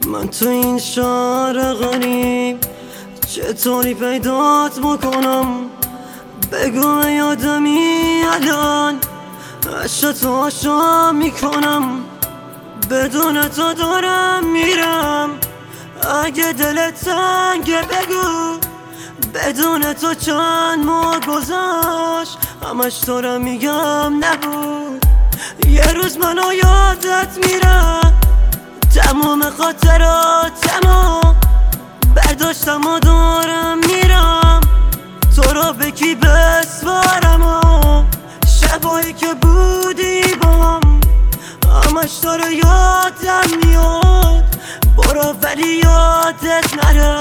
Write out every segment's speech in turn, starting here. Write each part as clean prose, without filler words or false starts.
من تو این شهر غریب چطوری پیدات بکنم؟ بگو یادمی الان عشقتو عاشق میکنم. بدون تو دارم میرم، اگه دلت تنگه بگو. بدون تو چند ماه گذشت، همش دارم میگم نبود. یه روز منو یادت میرم، تمام خاطراتمو برداشتم و دارم میرم. تو رو به کی بسپارم و شبایی که بودی با همش داره یادم میاد. برو ولی یادت نره،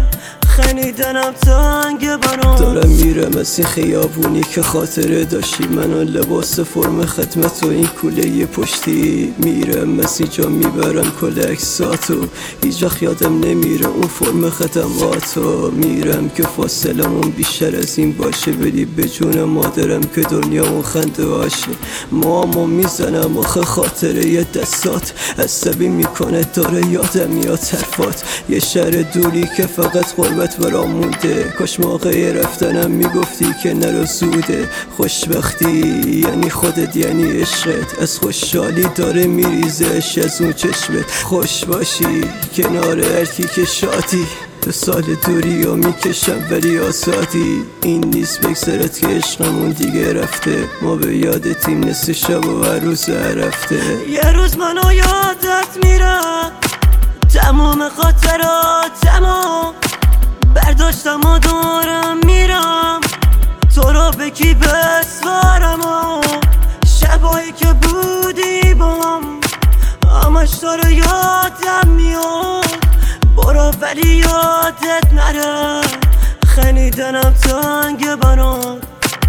خنیدنم تنگ برام. دارم میرم از این خیابونی که خاطره داشتی منو، لباس فرم خدمت و این کوله پشتی. میرم از اینجا میبرم کل عکساتو، هیچ وقت یادم نمیره اون فرم خدماتو. میرم که فاصلمون بیشتر از این باشه، بدی به جون مادرم که دنیامون خنده باشه. مامو میزنم آخه خاطره یه دستات عصبی میکنه، داره یادم میاد حرفات. یه شهر دوری که فقط غربت برام مونده، کاش موقع رفتنم میگفتی که نرو زوده. خوشبختی یعنی خودت یعنی عشقت، از خوشحالی داره میریزش از اون چشمت. خوش باشی کنار هرکی که شادی، 2 سال دوری ها میکشم ولی آزادی. این نیست بگذرد که عشقمون دیگه رفته، ما به یادتیم نصف شب و هر روز هر هفته. یه روز منو یادت میرم، تمام خاطراتمو برداشتم و دارم میرم. تو رو به کی بسپارم و شبایی که بودی با همش داره یادم میاد. برو ولی یادت نره، خنیدنم تنگ برام.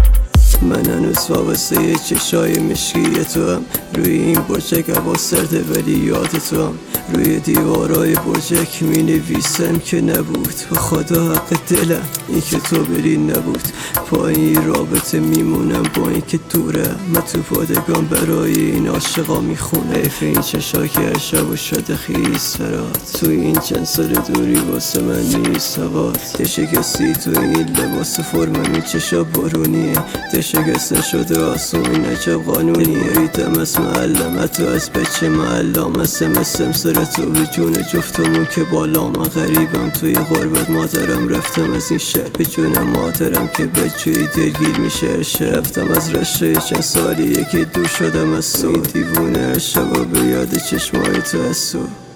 من هنوز وابسته چشای مشکی تو هم، روی این برجک هوا سرده ولی یاد تو هم. روی دیوارای برجک می نویسم که نبود، و خدا حق دلم این که تو بری نبود. پا این رابطه میمونم با این که دوره، من تو پادگان برای این عاشقا میخونه. حیف این چشا که هر شب و شده خیز فرات، تو این چند سال دوری واسه من نیست هوات. شکستی تو این لباس فرمم، این چشا بارونیه، شکست نشده آسون عجب قانونی. ریدم از محلم حتی از بچه محلام، مثل سر تو به جون جفتمون که بالا. من غریبم توی غربت، مادرم رفتم از این شهر به جون مادرم که به جوی دلگیر میشه. رفتم از رشته چند سالیه که دور شدم از تو، دیوونه هر شب به یاد چشمای تو از تو.